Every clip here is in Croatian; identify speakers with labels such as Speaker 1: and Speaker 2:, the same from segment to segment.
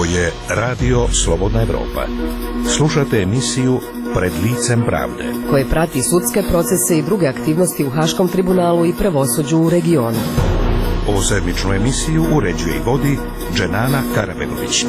Speaker 1: je Radio Slobodna Evropa. Slušate emisiju Pred licem pravde,
Speaker 2: koje prati sudske procese i druge aktivnosti u Haškom tribunalu i pravosuđu u regionu.
Speaker 1: Ovu sedmičnu emisiju uređuje i vodi Dženana Karabegović.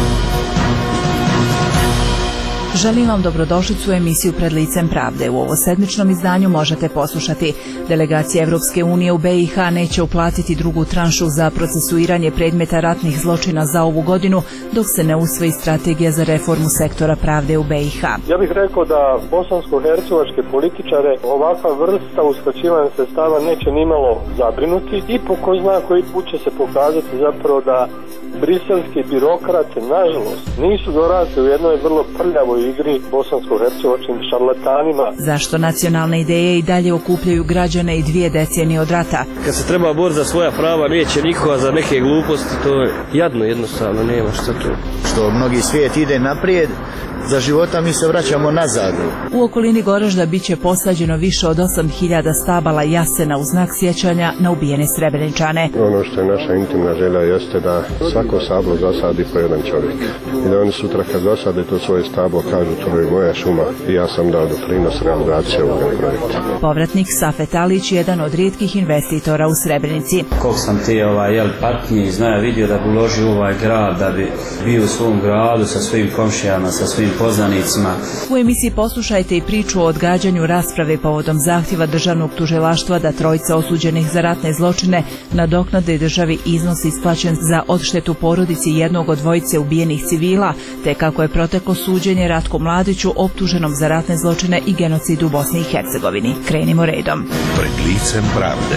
Speaker 3: Želim vam dobrodošlicu u emisiju Pred licem pravde. U ovo sedmičnom izdanju možete poslušati: delegacija Evropske unije u BiH neće uplatiti drugu tranšu za procesuiranje predmeta ratnih zločina za ovu godinu, dok se ne usvoji strategija za reformu sektora pravde u BiH.
Speaker 4: Ja bih rekao da bosansko-hercegovačke političare ovakva vrsta uskraćivanja sredstava neće nimalo zabrinuti i po ko zna koji put će se pokazati zapravo da briselski birokrate, nažalost, nisu dorasli u jednoj vrlo prljavoj igri bosansko-hercegovačkim šarlatanima.
Speaker 3: Zašto nacionalne ideje i dalje okupljaju građane i 2 decenije od rata?
Speaker 5: Kad se treba boriti za svoja prava, neće nikoga za neke gluposti, to je jadno jednostavno, nema šta tu.
Speaker 6: Što mnogi svijet ide naprijed, za života mi se vraćamo nazad.
Speaker 3: U okolini Goražda bit će posađeno više od 8.000 stabala jasena u znak sjećanja na ubijene Srebreničane.
Speaker 7: Ono što je naša intimna želja jeste da svako stablo zasadi po jedan čovjek. I da oni sutra kad zasade to svoje stablo kažu to je moja šuma i ja sam dao doprinos realizacije ovoga projekta.
Speaker 3: Povratnik Safet Alić je jedan od rijetkih investitora u Srebrenici.
Speaker 8: Koliko sam te partije i znaja vidio da bi uložio u ovaj grad, da bi bio u svom gradu sa svojim komšijama, sa svojim poznanicima.
Speaker 3: U emisiji poslušajte i priču o odgađanju rasprave povodom zahtjeva državnog tužilaštva da 3 osuđenih za ratne zločine nadoknade državi iznos isplaćen za odštetu porodici jednog od 2 ubijenih civila, te kako je proteklo suđenje Ratku Mladiću optuženom za ratne zločine i genocid u Bosni i Hercegovini. Krenimo redom.
Speaker 1: Pred licem pravde.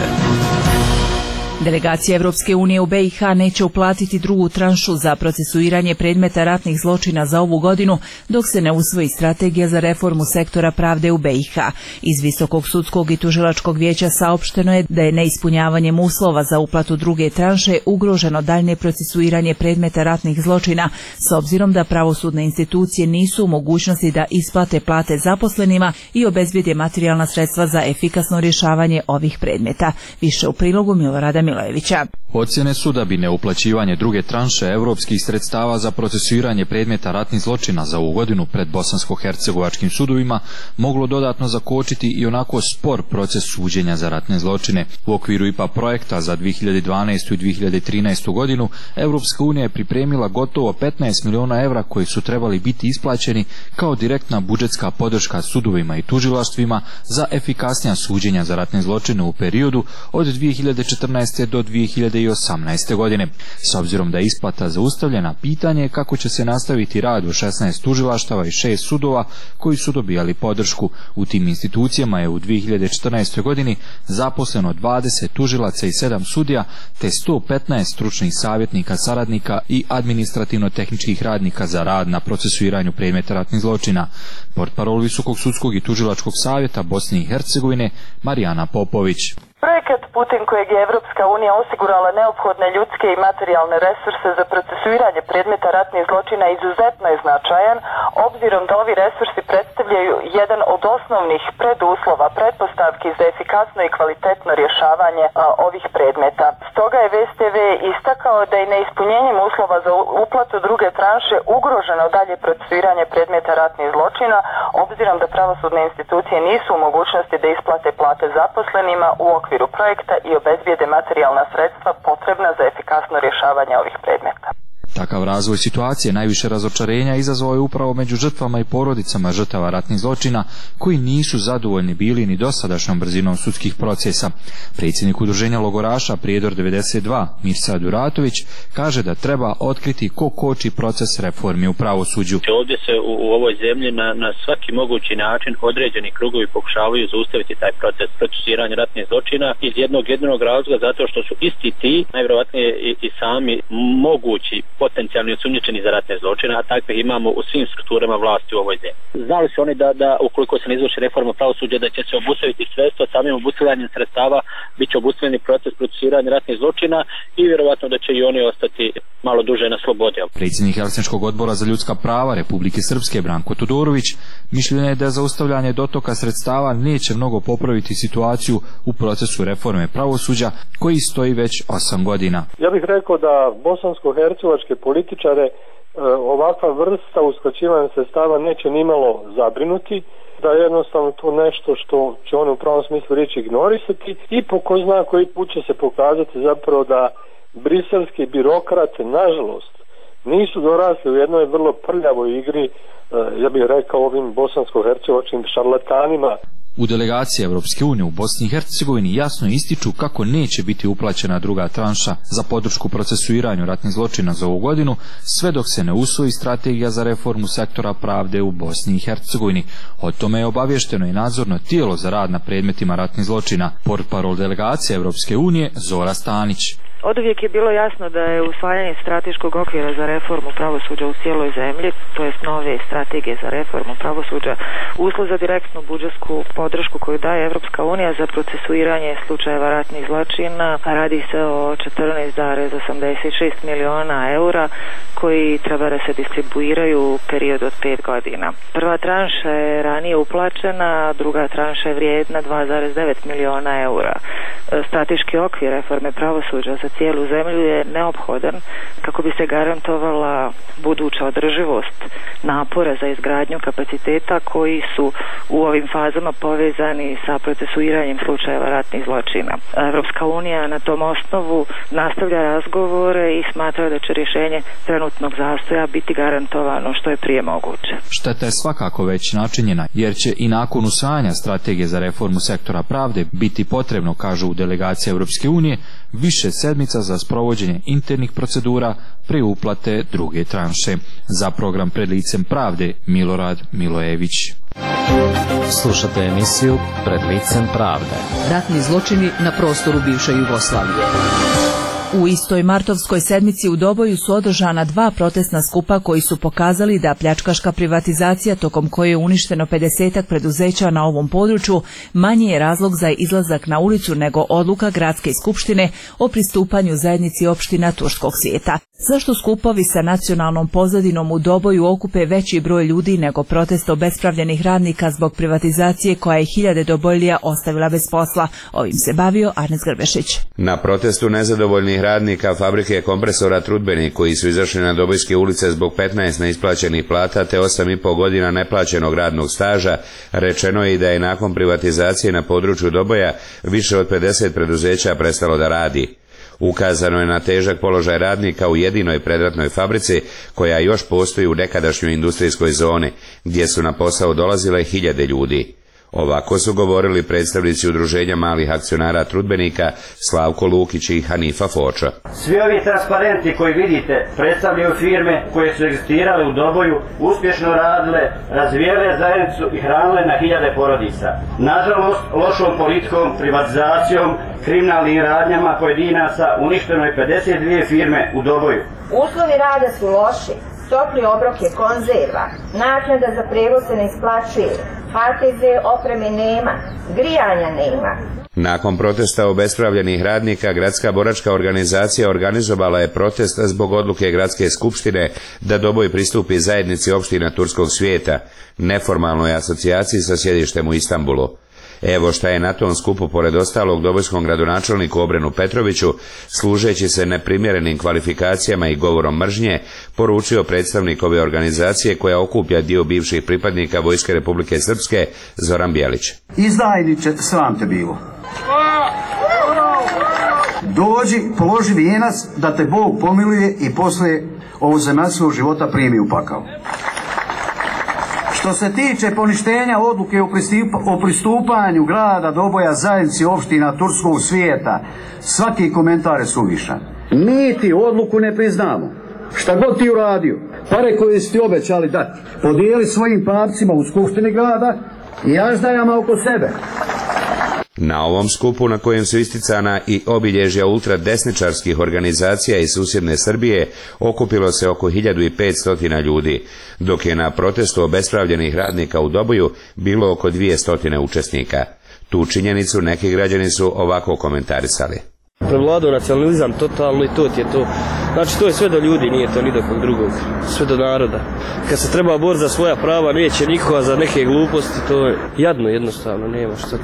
Speaker 3: Delegacija Evropske unije u BiH neće uplatiti drugu tranšu za procesuiranje predmeta ratnih zločina za ovu godinu, dok se ne usvoji strategija za reformu sektora pravde u BiH. Iz Visokog sudskog i tužilačkog vijeća saopšteno je da je neispunjavanjem uslova za uplatu druge tranše ugroženo daljnje procesuiranje predmeta ratnih zločina, s obzirom da pravosudne institucije nisu u mogućnosti da isplate plate zaposlenima i obezbijede materijalna sredstva za efikasno rješavanje ovih predmeta. Više u prilogu Milorada Milojevića.
Speaker 9: Ocjene su da bi neuplaćivanje druge tranše evropskih sredstava za procesuiranje predmeta ratnih zločina za ovu godinu pred bosansko-hercegovačkim sudovima moglo dodatno zakočiti i onako spor proces suđenja za ratne zločine. U okviru IPA projekta za 2012. i 2013. godinu Evropska unija je pripremila gotovo 15 miliona evra koji su trebali biti isplaćeni kao direktna budžetska podrška sudovima i tužilaštvima za efikasnija suđenja za ratne zločine u periodu od 2014. do 2018. godine. S obzirom da je isplata zaustavljena, pitanje je kako će se nastaviti rad u 16 tužilaštava i 6 sudova koji su dobijali podršku. U tim institucijama je u 2014. godini zaposleno 20 tužilaca i 7 sudija, te 115 stručnih savjetnika, saradnika i administrativno-tehničkih radnika za rad na procesuiranju predmeta ratnih zločina. Portparol Visokog sudskog i tužilačkog savjeta Bosne i Hercegovine Marijana Popović.
Speaker 10: Projekat putem kojeg je Evropska unija osigurala neophodne ljudske i materijalne resurse za procesuiranje predmeta ratnih zločina izuzetno je značajan, obzirom da ovi resursi predstavljaju jedan od osnovnih preduslova, pretpostavki za efikasno i kvalitetno rješavanje ovih predmeta. Stoga je VSTV istakao da je neispunjenjem uslova za uplatu druge tranše ugroženo dalje procesuiranje predmeta ratnih zločina, obzirom da pravosudne institucije nisu u mogućnosti da isplate plate zaposlenima u okviru projekta i obezbijede materijalna sredstva potrebna za efikasno rješavanje ovih predmeta.
Speaker 9: Takav razvoj situacije najviše razočarenja izazvao je upravo među žrtvama i porodicama žrtava ratnih zločina, koji nisu zadovoljni bili ni dosadašnjom brzinom sudskih procesa. Predsjednik udruženja logoraša Prijedor 92 Mirsad Duratović kaže da treba otkriti ko koči proces reformi u pravosuđu.
Speaker 11: Ovdje se u ovoj zemlji na svaki mogući način određeni krugovi pokušavaju zaustaviti taj proces procesuiranja ratnih zločina iz jednog jedinog razloga, zato što su isti ti najvjerojatnije i sami mogući potencijalni osumnjičeni za ratne zločine, a takve imamo u svim strukturama vlasti u ovoj zemlji. Znali su oni da ukoliko se ne izvrši reforma pravosuđa, da će se obustaviti sredstva, samim obustavljanjem sredstava bit će obustavljeni proces procesuiranja ratnih zločina i vjerovatno da će i oni ostati malo duže na slobodi.
Speaker 9: Predsjednik Helsinškog odbora za ljudska prava Republike Srpske Branko Todorović mišljenja je da zaustavljanje dotoka sredstava neće mnogo popraviti situaciju u procesu reforme pravosuđa koji stoji već 8 godina.
Speaker 4: Ja bih rekao da bosansko-hercegovačke političare ovakva vrsta uskraćivanja sredstava neće nimalo zabrinuti, da je jednostavno to nešto što će oni u pravom smislu riječi ignorisati i po ko zna koji put će se pokazati zapravo da briselski birokrate, nažalost, nisu dorasli u jednoj vrlo prljavoj igri, ja bih rekao, ovim bosansko-hercegovačkim šarlatanima.
Speaker 9: U delegaciji Evropske unije u Bosni i Hercegovini jasno ističu kako neće biti uplaćena druga tranša za podršku procesuiranju ratnih zločina za ovu godinu, sve dok se ne usvoji strategija za reformu sektora pravde u Bosni i Hercegovini. O tome je obavješteno i nadzorno tijelo za rad na predmetima ratnih zločina, portparol delegacije Evropske unije Zora Stanić.
Speaker 12: Oduvijek je bilo jasno da je usvajanje strateškog okvira za reformu pravosuđa u cijeloj zemlji, to jest nove strategije za reformu pravosuđa, uslov za direktnu budžetsku podršku koju daje Evropska unija za procesuiranje slučajeva ratnih zločina. Radi se o 14,86 miliona eura koji treba da se distribuiraju u periodu od 5 godina. Prva tranša je ranije uplaćena, druga tranša je vrijedna 2,9 miliona eura. Strateški okvir reforme pravosuđa za cijelu zemlju je neophodan kako bi se garantovala buduća održivost napora za izgradnju kapaciteta koji su u ovim fazama povezani sa procesuiranjem slučajeva ratnih zločina. Evropska unija na tom osnovu nastavlja razgovore i smatra da će rješenje trenutnog zastoja biti garantovano što je prije moguće.
Speaker 9: Šteta je svakako već načinjena, jer će i nakon usvajanja strategije za reformu sektora pravde biti potrebno, kažu u delegaciji Evropske unije, više sedmica za sprovođenje internih procedura pri uplate druge tranše. Za program Pred licem pravde Milorad Milojević.
Speaker 13: Slušate emisiju Pred licem pravde.
Speaker 2: Ratni zločini na prostoru bivše Jugoslavije.
Speaker 3: U istoj martovskoj sedmici u Doboju su održana 2 protestna skupa koji su pokazali da pljačkaška privatizacija tokom koje je uništeno 50-ak preduzeća na ovom području manji je razlog za izlazak na ulicu nego odluka Gradske skupštine o pristupanju zajednici opština turskog svijeta. Zašto skupovi sa nacionalnom pozadinom u Doboju okupe veći broj ljudi nego protest obespravljenih radnika zbog privatizacije koja je hiljade Dobojlija ostavila bez posla? Ovim se bavio Arnes Grbešić.
Speaker 14: Na protestu nezadovoljnih radnika fabrike kompresora Trudbenik koji su izašli na Dobojske ulice zbog 15 neisplaćenih plata te 8,5 godina neplaćenog radnog staža, rečeno je i da je nakon privatizacije na području Doboja više od 50 preduzeća prestalo da radi. Ukazano je na težak položaj radnika u jedinoj predratnoj fabrici koja još postoji u nekadašnjoj industrijskoj zoni, gdje su na posao dolazile hiljade ljudi. Ovako su govorili predstavnici udruženja malih akcionara Trudbenika Slavko Lukić i Hanifa Foča.
Speaker 15: Svi ovi transparenti koji vidite predstavljaju firme koje su egzistirale u Doboju, uspješno radile, razvijale zajednicu i hranile na hiljade porodica. Nažalost, lošom politikom, privatizacijom, kriminalnim radnjama pojedinaca uništeno je 52 firme u Doboju.
Speaker 16: Uslovi rada su loši, topli obrok je konzerva, naknada za prijevoz se ne isplaćuje, HTZ opreme nema, grijanja nema.
Speaker 14: Nakon protesta obespravljenih radnika, Gradska boračka organizacija organizovala je protest zbog odluke Gradske skupštine da Doboj pristupi zajednici opština turskog svijeta, neformalnoj asocijaciji sa sjedištem u Istanbulu. Evo šta je na tom skupu pored ostalog dobojskom gradonačelniku Obrenu Petroviću, služeći se neprimjerenim kvalifikacijama i govorom mržnje, poručio predstavnik ove organizacije koja okuplja dio bivših pripadnika Vojske Republike Srpske, Zoran Bjelić.
Speaker 17: Izdajniče, sram te bilo. Dođi, položi vijenac da te Bog pomiluje i poslije ovozemaljskog života primi u pakao. Što se tiče poništenja odluke o pristupanju grada Doboja zajednici opština turskog svijeta, svaki komentar je suvišan. Mi ti odluku ne priznamo. Šta god ti uradio, pare koje si ti obećali dati, podijeli svojim papcima u skupštini grada i aždajama oko sebe.
Speaker 14: Na ovom skupu, na kojem su isticana i obilježja ultradesničarskih organizacija iz susjedne Srbije, okupilo se oko 1500 ljudi, dok je na protestu obespravljenih radnika u Doboju bilo oko 200 učesnika. Tu činjenicu neki građani su ovako komentarisali.
Speaker 5: Prevladao nacionalizam totalno i to ti je to. Znači to je sve do ljudi, nije to ni do kog drugog. Sve do naroda. Kad se treba boriti za svoja prava, neće nikoga za neke gluposti, to je jadno jednostavno, nema što to.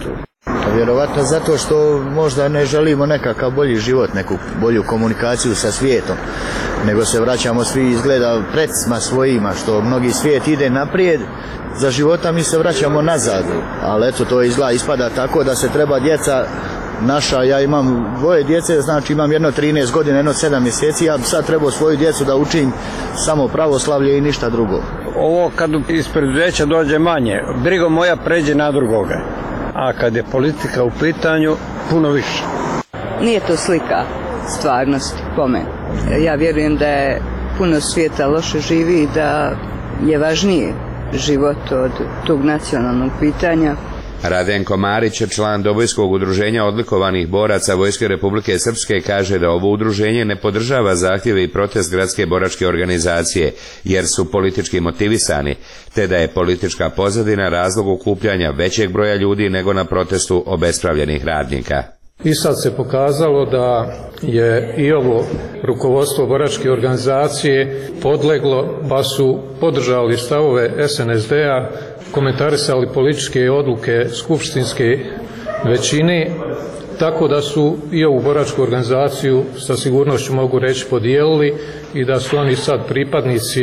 Speaker 6: Vjerovatno zato što možda ne želimo nekakav bolji život, neku bolju komunikaciju sa svijetom, nego se vraćamo svi izgleda predsma svojima, što mnogi svijet ide naprijed, za života mi se vraćamo nazad, ali eto to ispada tako da se treba djeca naša, ja imam dvoje djece, znači imam jedno 13 godina, jedno 7 mjeseci, ja bi sad trebao svoju djecu da učim samo pravoslavlje i ništa drugo.
Speaker 18: Ovo kad iz preduzeća dođe manje, briga moja pređe na drugoga, a kad je politika u pitanju, puno više.
Speaker 19: Nije to slika stvarnosti po meni. Ja vjerujem da je puno svijeta loše živi i da je važnije život od tog nacionalnog pitanja.
Speaker 14: Radenko Marić, član Dobojskog udruženja odlikovanih boraca Vojske Republike Srpske, kaže da ovo udruženje ne podržava zahtjeve i protest gradske boračke organizacije, jer su politički motivisani, te da je politička pozadina razlog okupljanja većeg broja ljudi nego na protestu obespravljenih radnika.
Speaker 20: I sad se pokazalo da je i ovo rukovodstvo boračke organizacije podleglo, pa su podržali stavove SNSD-a, komentarisali političke odluke skupštinske većine, tako da su i ovu boračku organizaciju sa sigurnošću mogu reći podijelili i da su oni sad pripadnici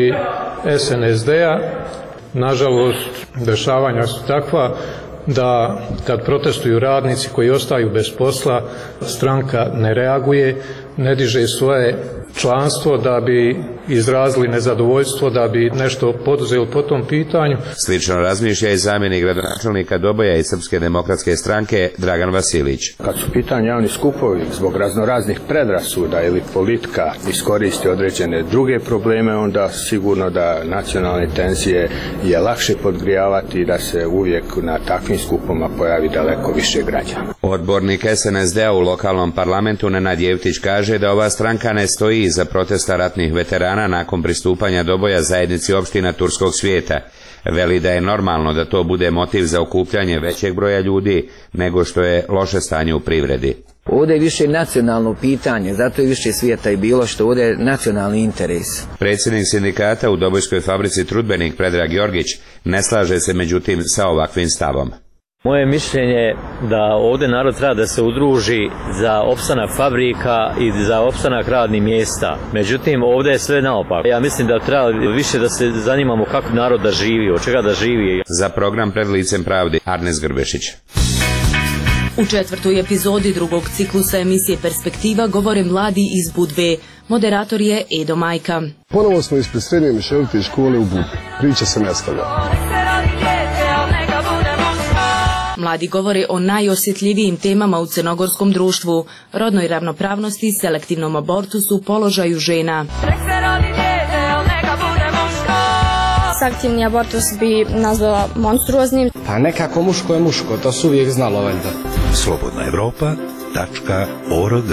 Speaker 20: SNSD-a. Nažalost, dešavanja su takva da kad protestuju radnici koji ostaju bez posla, stranka ne reaguje, ne diže svoje članstvo da bi izrazili nezadovoljstvo, da bi nešto poduzeli po tom pitanju.
Speaker 14: Slično razmišlja i zamjenik gradonačelnika Doboja iz Srpske demokratske stranke Dragan Vasilić.
Speaker 21: Kad su pitanje javni skupovi zbog raznoraznih predrasuda ili politika iskoristi određene druge probleme, onda sigurno da nacionalne tenzije je lakše podgrijavati i da se uvijek na takvim skupovima pojavi daleko više građana.
Speaker 14: Odbornik SNSD-a u lokalnom parlamentu Nenad Jevtić kaže da ova stranka ne stoji iza protesta ratnih veterana nakon pristupanja Doboja zajednici opština turskog svijeta. Veli da je normalno da to bude motiv za okupljanje većeg broja ljudi nego što je loše stanje u privredi.
Speaker 22: Ovdje je više nacionalno pitanje, zato je više svijeta i bilo što ovdje je nacionalni interes.
Speaker 14: Predsjednik sindikata u Dobojskoj fabrici Trudbenik Predrag Jorgić ne slaže se međutim sa ovakvim stavom.
Speaker 23: Moje mišljenje je da ovdje narod treba da se udruži za opstanak fabrika i za opstanak radnih mjesta. Međutim, ovdje je sve naopako. Ja mislim da treba više da se zanimamo kako narod da živi, od čega da živi.
Speaker 14: Za program Pred licem pravde, Arnes Grbešić.
Speaker 24: U 4. epizodi drugog ciklusa emisije Perspektiva govore mladi iz Budve. Moderator je Edo Majka.
Speaker 25: Ponovo smo ispred srednje mješovite škole u Budvi. Priča se nastavlja.
Speaker 24: Mladi govore o najosjetljivijim temama u crnogorskom društvu, rodnoj ravnopravnosti, selektivnom abortusu, položaju žena.
Speaker 26: Selektivni abortus bi nazvala monstruoznim.
Speaker 27: Pa nekako muško je muško, to su uvijek znalo valjda.
Speaker 1: slobodnaevropa.org.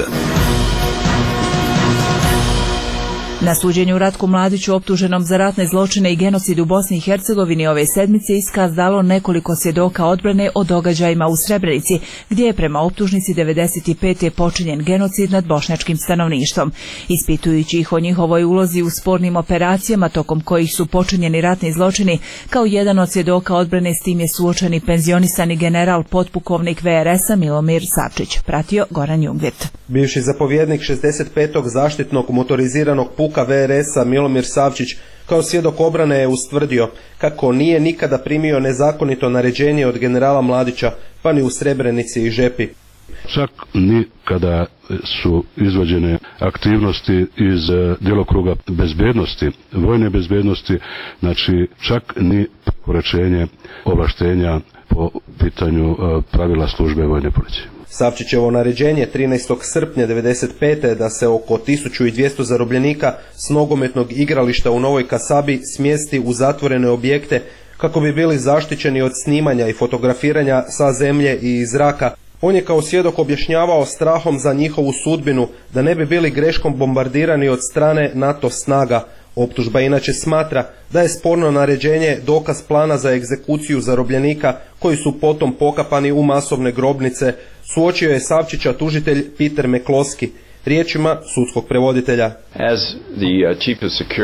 Speaker 3: Na suđenju Ratku Mladiću optuženom za ratne zločine i genocid u Bosni i Hercegovini ove sedmice iskaz dalo nekoliko svjedoka odbrane o događajima u Srebrenici, gdje je prema optužnici 95. počinjen genocid nad bošnjačkim stanovništvom. Ispitujući ih o njihovoj ulozi u spornim operacijama tokom kojih su počinjeni ratni zločini, kao jedan od svjedoka odbrane s tim je suočeni penzionisani general potpukovnik VRS-a Milomir Savčić. Pratio Goran Jungvirt.
Speaker 28: Bivši zapovjednik 65. zaštitnog motoriziranog puka VRS-a Milomir Savčić kao svjedok obrane je ustvrdio kako nije nikada primio nezakonito naređenje od generala Mladića, pa ni u Srebrenici i Žepi.
Speaker 29: Čak ni kada su izvođene aktivnosti iz djelokruga bezbednosti, vojne bezbednosti, znači čak ni prekoračenje ovlaštenja po pitanju pravila službe vojne policije.
Speaker 28: Savčićevo naređenje 13. srpnja 1995. da se oko 1200 zarobljenika s nogometnog igrališta u Novoj Kasabi smjesti u zatvorene objekte kako bi bili zaštićeni od snimanja i fotografiranja sa zemlje i iz zraka. On je kao svjedok objašnjavao strahom za njihovu sudbinu, da ne bi bili greškom bombardirani od strane NATO snaga. Optužba inače smatra da je sporno naređenje dokaz plana za egzekuciju zarobljenika koji su potom pokapani u masovne grobnice, suočio je Savčića tužitelj Peter McCloskey riječima sudskog prevoditelja.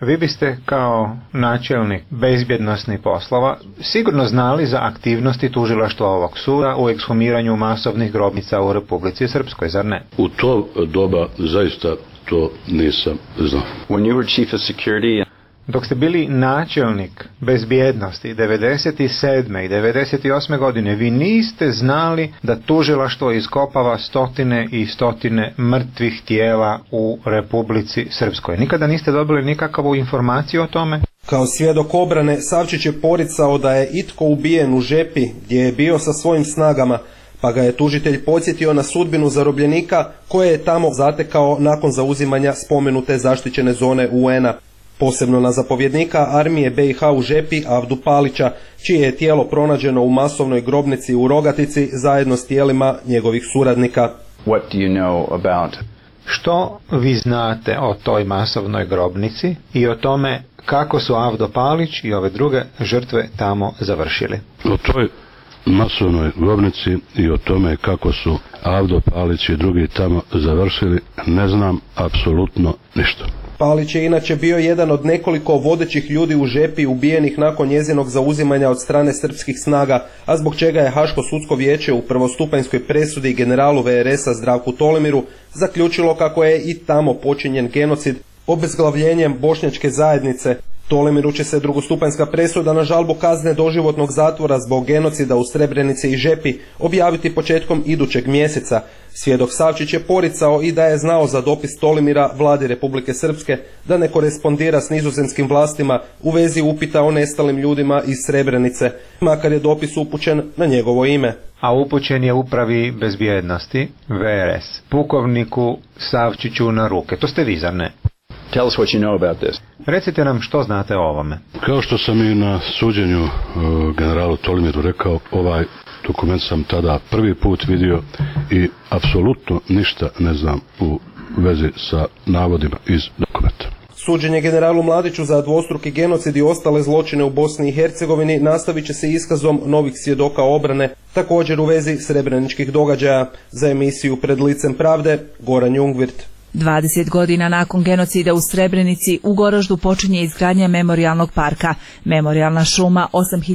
Speaker 2: Vi biste kao načelnik bezbjednosnih poslova sigurno znali za aktivnosti tužilaštva ovog suda u ekshumiranju masovnih grobnica u Republici Srpskoj, zar ne?
Speaker 29: U to doba zaista to nisam znao.
Speaker 2: When you were chief of security... Dok ste bili načelnik bezbjednosti 97. i 98. godine, vi niste znali da tužilaštvo iskopava stotine i stotine mrtvih tijela u Republici Srpskoj. Nikada niste dobili nikakvu informaciju o tome?
Speaker 28: Kao svjedok obrane, Savčić je poricao da je itko ubijen u Žepi gdje je bio sa svojim snagama, pa ga je tužitelj podsjetio na sudbinu zarobljenika koje je tamo zatekao nakon zauzimanja spomenute zaštićene zone UN-a. Posebno na zapovjednika armije BiH u Žepi Avdu Palića, čije je tijelo pronađeno u masovnoj grobnici u Rogatici zajedno s tijelima njegovih suradnika.
Speaker 2: What do you know about? Što vi znate o toj masovnoj grobnici i o tome kako su Avdo Palić i ove druge žrtve tamo završili?
Speaker 29: O toj masovnoj grobnici i o tome kako su Avdo Palić i drugi tamo završili ne znam apsolutno ništa.
Speaker 28: Palić je inače bio jedan od nekoliko vodećih ljudi u Žepi ubijenih nakon njezinog zauzimanja od strane srpskih snaga, a zbog čega je Haško sudsko vijeće u prvostupanjskoj presudi generalu VRS-a Zdravku Tolemiru zaključilo kako je i tamo počinjen genocid obezglavljenjem bošnjačke zajednice. Tolemiru će se drugostupanjska presuda na žalbu kazne doživotnog zatvora zbog genocida u Srebrenici i Žepi objaviti početkom idućeg mjeseca. Svjedok Savčić je poricao i da je znao za dopis Tolemira vladi Republike Srpske da ne korespondira s nizozemskim vlastima u vezi upita o nestalim ljudima iz Srebrenice, makar je dopis upućen na njegovo ime.
Speaker 2: A upućen je upravi bezbjednosti, VRS, pukovniku Savčiću na ruke. To ste vi, zar ne?
Speaker 29: Tell us what you know about this.
Speaker 2: Recite nam što znate o ovome.
Speaker 29: Kao što sam i na suđenju generalu Tolemiru rekao, ovaj dokument sam tada prvi put vidio i apsolutno ništa ne znam u vezi sa navodima iz dokumenta.
Speaker 28: Suđenje generalu Mladiću za dvostruki genocid i ostale zločine u Bosni i Hercegovini nastavit će se iskazom novih svjedoka obrane, također u vezi srebreničkih događaja. Za emisiju Pred licem pravde, Goran Jungvirt.
Speaker 3: 20 godina nakon genocida u Srebrenici u Goraždu počinje izgradnja memorijalnog parka. Memorijalna šuma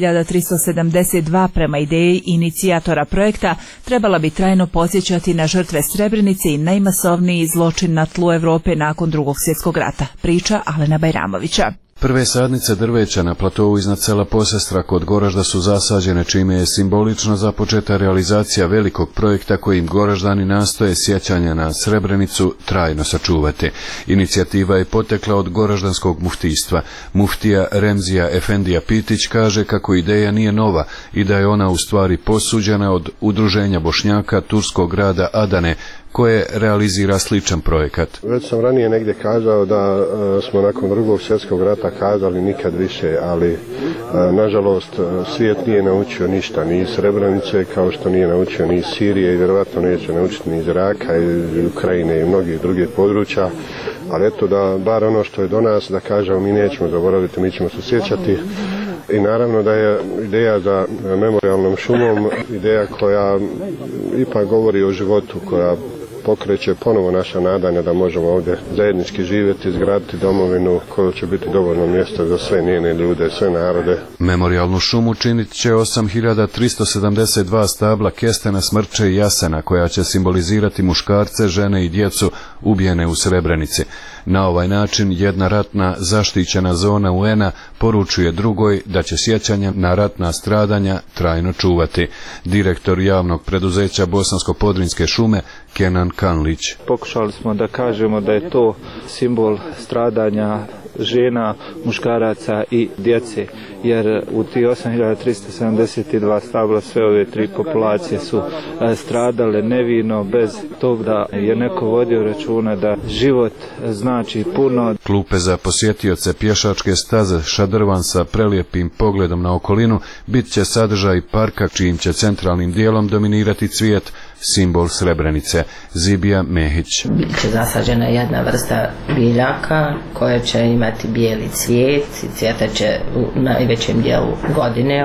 Speaker 3: 8372 prema ideji inicijatora projekta trebala bi trajno podsjećati na žrtve Srebrenice i najmasovniji zločin na tlu Europe nakon Drugog svjetskog rata. Priča Alena Bajramovića.
Speaker 4: Prve sadnice drveća na platovu iznad sela Posestra kod Goražda su zasađene, čime je simbolično započeta realizacija velikog projekta kojim Goraždani nastoje sjećanja na Srebrenicu trajno sačuvati. Inicijativa je potekla od goraždanskog muftijstva. Muftija Remzija Efendija Pitić kaže kako ideja nije nova i da je ona u stvari posuđena od udruženja Bošnjaka turskog grada Adane, koje realizira sličan projekat.
Speaker 25: Već sam ranije negdje kazao da smo nakon Drugog svjetskog rata kazali nikad više, ali nažalost svijet nije naučio ništa ni iz Srebrenice, kao što nije naučio ni iz Sirije i vjerojatno neće naučiti ni iz Iraka, iz Ukrajine i mnogih drugih područja, ali eto da bar ono što je do nas, da kažemo mi nećemo zaboraviti, mi ćemo se sjećati. I naravno da je ideja za memorijalnom šumom ideja koja ipak govori o životu, koja pokreće ponovo naša nadanja da možemo ovdje zajednički živjeti, izgraditi domovinu koja će biti dovoljno mjesto za sve njene ljude, sve narode.
Speaker 4: Memorijalnu šumu činit će 8372 stabla kestena, smrče i jasena, koja će simbolizirati muškarce, žene i djecu ubijene u Srebrenici. Na ovaj način jedna ratna zaštićena zona UN-a poručuje drugoj da će sjećanje na ratna stradanja trajno čuvati. Direktor javnog preduzeća Bosansko-Podrinjske šume Kenan Kanlić.
Speaker 7: Pokušali smo da kažemo da je to simbol stradanja žena, muškaraca i djece, jer u ti 8372 stabla sve ove tri populacije su stradale nevino, bez tog da je neko vodio računa da život znači puno.
Speaker 4: Klupe za posjetioce, pješačke staze, šadrvan sa prelijepim pogledom na okolinu bit će sadržaj parka čijim će centralnim dijelom dominirati cvijet, simbol Srebrenice. Zibija Mehić.
Speaker 8: Biće zasađena jedna vrsta biljaka koja će imati bijeli cvijet i cvjetaće u najvećem dijelu godine od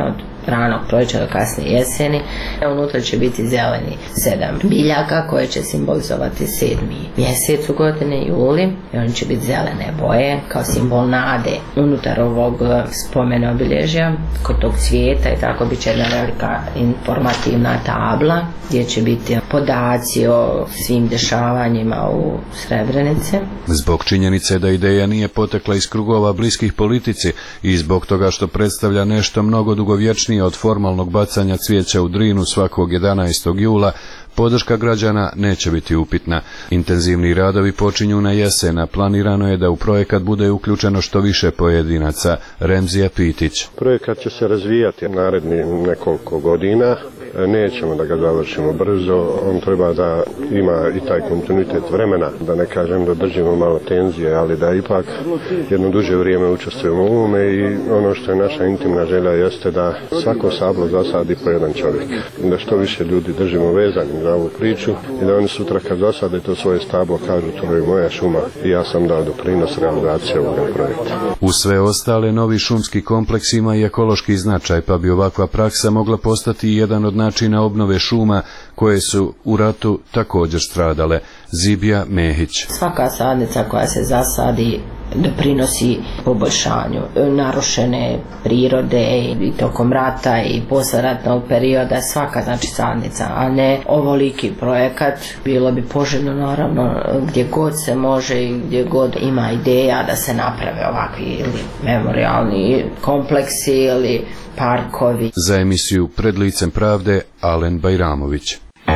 Speaker 8: ranog proljeća do kasne jeseni. Unutra će biti zeleni 7 biljaka koje će simbolizovati 7. mjesec u godine, juli, i oni će biti zelene boje kao simbol nade. Unutar ovog spomena obilježja, kod tog cvijeta i tako bit će jedna velika informativna tabla gdje će biti podaci o svim dešavanjima u Srebrenici.
Speaker 4: Zbog činjenice da ideja nije potekla iz krugova bliskih politici i zbog toga što predstavlja nešto mnogo dugovječnije od formalnog bacanja cvijeća u Drinu svakog 11. jula, podrška građana neće biti upitna. Intenzivni radovi počinju na jesen, a planirano je da u projekat bude uključeno što više pojedinaca. Remzija Pitić.
Speaker 25: Projekat će se razvijati naredni nekoliko godina. Nećemo da ga završimo brzo, on treba da ima i taj kontinuitet vremena, da ne kažem da držimo malo tenzije, ali da ipak jedno duže vrijeme učestvujemo u ovome i ono što je naša intimna želja jeste da svako sablo zasadi po jedan čovjek. Da što više ljudi držimo vezanim za ovu priču i da oni sutra kad zasade to svoje stablo kažu to je moja šuma i ja sam dao doprinos realizacije ovog projekta.
Speaker 4: U sve ostale novi šumski kompleks ima i ekološki značaj, pa bi ovakva praksa mogla postati jedan od načina obnove šuma koje su u ratu također stradale. Zibija Mehić.
Speaker 8: Svaka sadnica koja se zasadi doprinosi poboljšanju narušene prirode i tokom rata i posleratnog perioda, svaka znači sadnica, a ne ovoliki projekat. Bilo bi poželjno naravno gdje god se može i gdje god ima ideja da se naprave ovakvi ili memorijalni kompleksi ili parkovi.
Speaker 4: Za emisiju Pred licem pravde Alen Bajramović.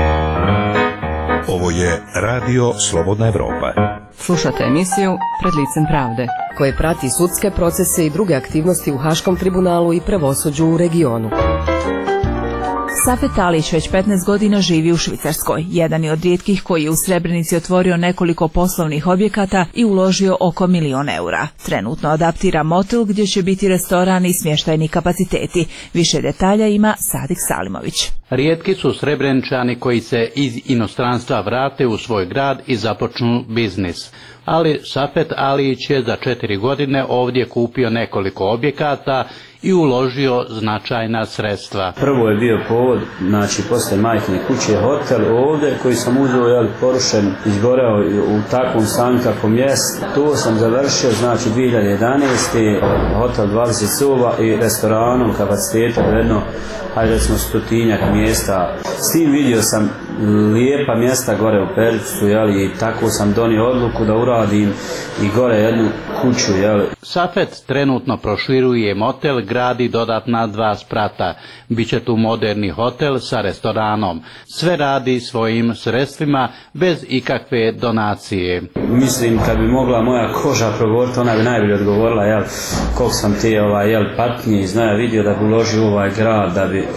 Speaker 1: Ovo je Radio Slobodna Evropa.
Speaker 5: Slušate emisiju Pred licem pravde, koje prati sudske procese i druge aktivnosti u Haškom tribunalu i pravosuđu u regionu.
Speaker 3: Safet Alić već 15 godina živi u Švicarskoj. Jedan je od rijetkih koji je u Srebrenici otvorio nekoliko poslovnih objekata i uložio oko 1 milion eura. Trenutno adaptira motel gdje će biti restoran i smještajni kapaciteti. Više detalja ima Sadik Salimović.
Speaker 9: Rijetki su Srebreničani koji se iz inostranstva vrate u svoj grad i započnu biznis. Ali Safet Alić je za 4 godine ovdje kupio nekoliko objekata i uložio značajna sredstva.
Speaker 10: Prvo je bio povod, znači posle majhine kuće, hotel ovdje koji sam uzeo, porušen, izgoreo u takvom stanju kakvom jest. To sam završio, znači 2011. hotel 20 soba i restoranom kapaciteta jedno, hajde recimo 100-tinjak mjesta. S tim vidio sam lijepa mjesta gore u Perućcu, i tako sam donio odluku da uradim i gore jednu kuću.
Speaker 9: Safet trenutno proširuje motel, gradi dodatna 2 sprata. Biće tu moderni hotel sa restoranom. Sve radi svojim sredstvima bez ikakve donacije.
Speaker 10: Mislim kad bi mogla moja koža progovoriti, ona bi najbolje odgovorila koliko sam te patnje i vidio da bi uložio u ovaj grad, da bi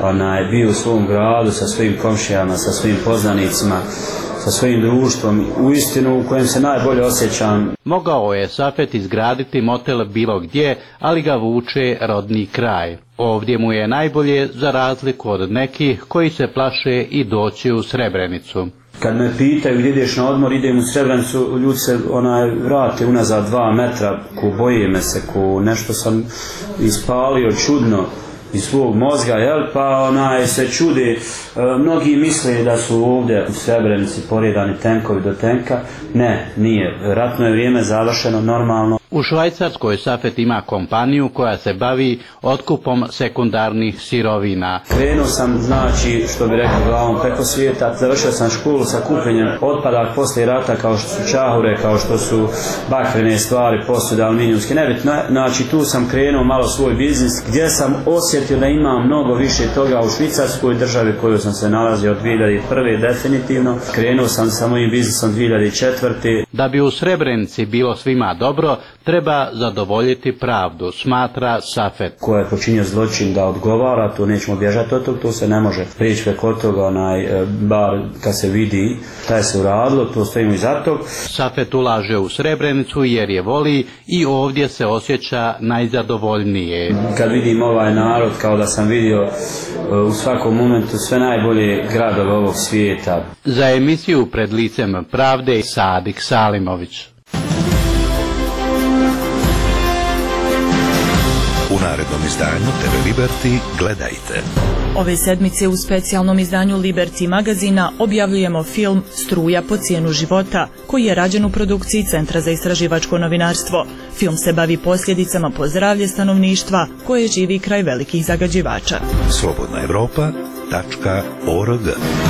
Speaker 10: bio u svom gradu sa svojim komšijama, sa svojim poznanicima, sa svojim društvom, uistinu u kojem se najbolje osjećam.
Speaker 9: Mogao je Safet izgraditi motel bilo gdje, ali ga vuče rodni kraj. Ovdje mu je najbolje za razliku od nekih koji se plaše i doći u Srebrenicu.
Speaker 10: Kad me pitaju gdje ideš na odmor, idem u Srebrenicu, ljudi se vrate unazad 2 metra, boje me se, nešto sam ispalio čudno iz svog mozga, pa se čude. Mnogi misle da su ovdje u Srebrenici poredani tenkovi do tenka. Ne, nije. Ratno je vrijeme završeno normalno.
Speaker 9: U Švajcarskoj Safet ima kompaniju koja se bavi otkupom sekundarnih sirovina.
Speaker 10: Krenuo sam, što bi rekao, glavom preko svijeta. Završio sam školu sa kupljenjem otpada poslije rata, kao što su čahure, kao što su bakrene stvari, posude, aluminijumske, nebitno. Tu sam krenuo malo svoj biznis, gdje sam osjetio da imam mnogo više toga u Švicarskoj državi koju sam se nalazio od 2001. definitivno. Krenuo sam sa mojim biznisom 2004.
Speaker 9: Da bi u Srebrenici bilo svima dobro, treba zadovoljiti pravdu, smatra Safet.
Speaker 10: Ko je počinio zločin da odgovara, tu nećemo bježati od toga, tu se ne može prići preko toga, bar kad se vidi šta je se uradilo, to stojimo iza tog.
Speaker 9: Safet ulaže u Srebrenicu jer je voli i ovdje se osjeća najzadovoljnije.
Speaker 10: Kad vidim ovaj narod, kao da sam vidio u svakom momentu sve najbolje gradove ovog svijeta.
Speaker 9: Za emisiju Pred licem pravde Sadik Salimović.
Speaker 1: U narednom izdanju TV Liberty gledajte.
Speaker 6: Ove sedmice u specijalnom izdanju Liberty magazina objavljujemo film Struja po cijenu života, koji je rađen u produkciji Centra za istraživačko novinarstvo. Film se bavi posljedicama po zdravlje stanovništva koje živi kraj velikih zagađivača.
Speaker 1: slobodnaevropa.org.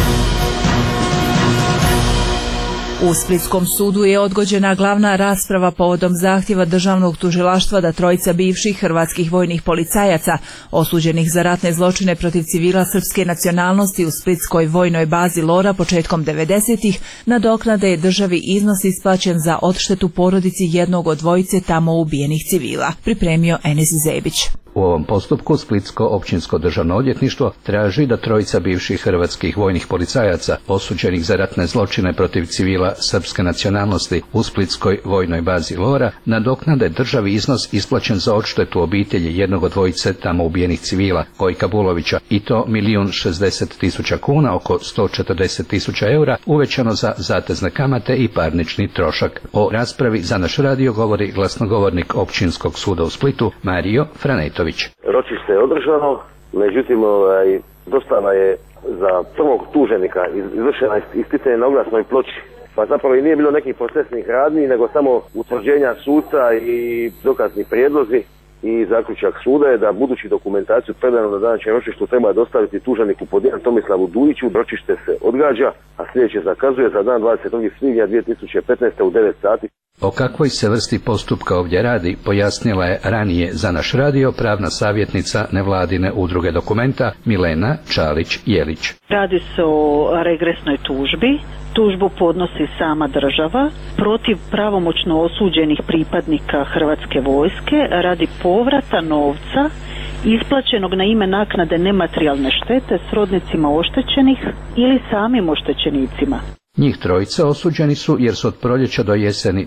Speaker 3: U Splitskom sudu je odgođena glavna rasprava povodom zahtjeva državnog tužilaštva da trojica bivših hrvatskih vojnih policajaca, osuđenih za ratne zločine protiv civila srpske nacionalnosti u splitskoj vojnoj bazi Lora početkom 90-ih, nadoknade državi iznos isplaćen za odštetu porodici jednog od dvojice tamo ubijenih civila, pripremio Enes Zebić.
Speaker 11: U ovom postupku Splitsko općinsko državno odvjetništvo traži da trojica bivših hrvatskih vojnih policajaca osuđenih za ratne zločine protiv civila srpske nacionalnosti u Splitskoj vojnoj bazi Lora nadoknade državi iznos isplaćen za odštetu obitelji jednog od dvojice tamo ubijenih civila Gojka Bulovića, i to 1.060.000 kuna, oko 140.000 eura, uvećano za zatezne kamate i parnični trošak. O raspravi za naš radio govori glasnogovornik Općinskog suda u Splitu Mario Franetović.
Speaker 12: Ročište je održano, međutim dostana je za prvog tuženika izvršena ispitanje na oglasnoj ploči. Pa zapravo i nije bilo nekih procesnih radnji, nego samo utvrđenja suca i dokazni prijedlozi. I zaključak suda je da budući dokumentaciju predanu na današnjem ročištu treba dostaviti tuženiku pod 1 Tomislavu Dujiću. Ročište se odgađa, a sljedeće zakazuje za dan 22. svibnja 2015. u 9 sati.
Speaker 11: O kakvoj se vrsti postupka ovdje radi, pojasnila je ranije za naš radio pravna savjetnica nevladine udruge Dokumenta Milena Čalić-Jelić.
Speaker 13: Radi se o regresnoj tužbi. Tužbu podnosi sama država protiv pravomoćno osuđenih pripadnika Hrvatske vojske radi povrata novca isplaćenog na ime naknade nematerijalne štete srodnicima oštećenih ili samim oštećenicima.
Speaker 11: Njih trojica osuđeni su jer su od proljeća do jeseni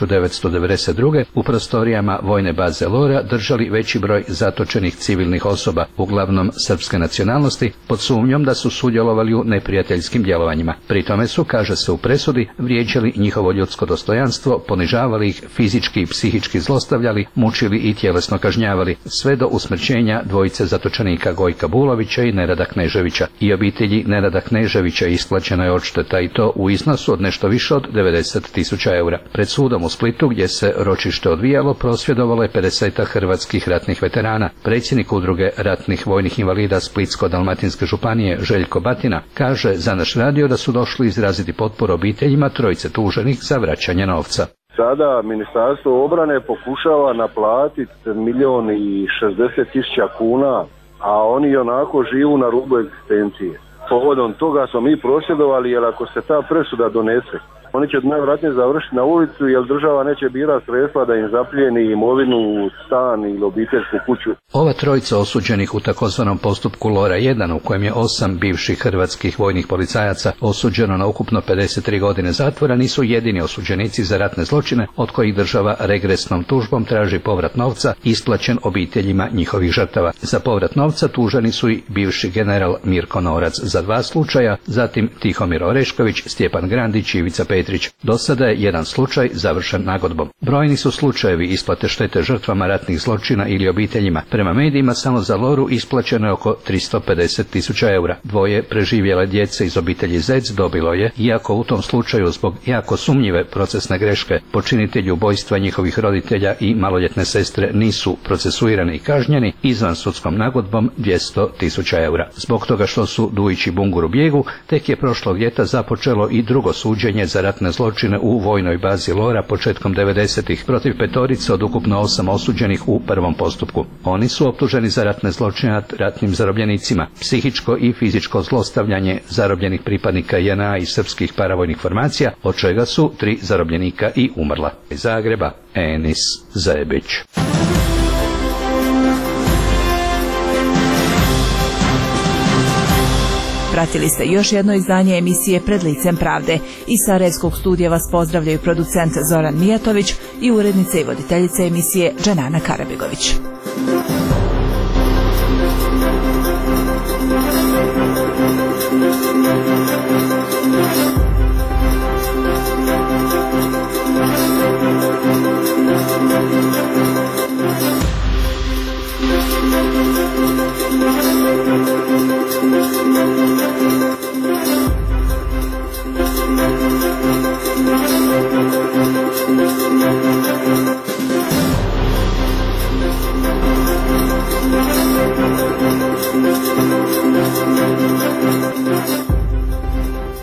Speaker 11: 1992. u prostorijama vojne baze Lora držali veći broj zatočenih civilnih osoba, uglavnom srpske nacionalnosti, pod sumnjom da su sudjelovali u neprijateljskim djelovanjima. Pri tome su, kaže se u presudi, vrijeđali njihovo ljudsko dostojanstvo, ponižavali ih, fizički i psihički zlostavljali, mučili i tjelesno kažnjavali, sve do usmrćenja dvojice zatočenika Gojka Bulovića i Nerada Kneževića. I obitelji Nerada Kneževića isplaćena je odšteta, i to u iznosu od nešto više od 90.000 eura. Pred sudom u Splitu, gdje se ročište odvijalo, prosvjedovalo je 50 hrvatskih ratnih veterana. Predsjednik udruge ratnih vojnih invalida Splitsko-dalmatinske županije Željko Batina kaže za naš radio da su došli izraziti potporu obiteljima trojice tuženih za vraćanje novca.
Speaker 25: Sada Ministarstvo obrane pokušava naplatiti 1.060.000 kuna, a oni onako živu na rubu egzistencije. Povodom toga smo mi prosvjedovali, jer ako se ta presuda donese, oni će najvjerojatnije završiti na ulicu, jer država neće birati sredstva da im zaplijeni imovinu, stan ili obiteljsku kuću.
Speaker 11: Ova trojica osuđenih u takozvanom postupku Lora 1, u kojem je 8 bivših hrvatskih vojnih policajaca osuđeno na ukupno 53 godine zatvora, nisu jedini osuđenici za ratne zločine od kojih država regresnom tužbom traži povrat novca isplaćen obiteljima njihovih žrtava. Za povrat novca tuženi su i bivši general Mirko Norac za 2 slučaja, zatim Tihomir Orešković, Stjepan Grandić i Ivica Petrić. Do sada je jedan slučaj završen nagodbom. Brojni su slučajevi isplate štete žrtvama ratnih zločina ili obiteljima. Prema medijima samo za Loru isplaćeno je oko 350.000 eura. 2 preživjele djece iz obitelji Zec dobilo je, iako u tom slučaju zbog jako sumnjive procesne greške počinitelji ubojstva njihovih roditelja i maloljetne sestre nisu procesuirani i kažnjeni, izvan sudskom nagodbom 200.000 eura. Zbog toga što su Dujić i Bungur u bijegu, tek je prošlog ljeta započelo i drugo suđenje za ratne zločine u vojnoj bazi Lora početkom 90-ih protiv 5 od ukupno 8 osuđenih u prvom postupku. Oni su optuženi za ratne zločine nad ratnim zarobljenicima, psihičko i fizičko zlostavljanje zarobljenih pripadnika JNA i srpskih paravojnih formacija, od čega su 3 zarobljenika i umrla. Iz Zagreba, Enis Zebić.
Speaker 3: Pratili ste još jedno izdanje emisije Pred licem pravde. Iz Sarajevskog studija vas pozdravljaju producent Zoran Mijatović i urednica i voditeljica emisije Dženana Karabegović.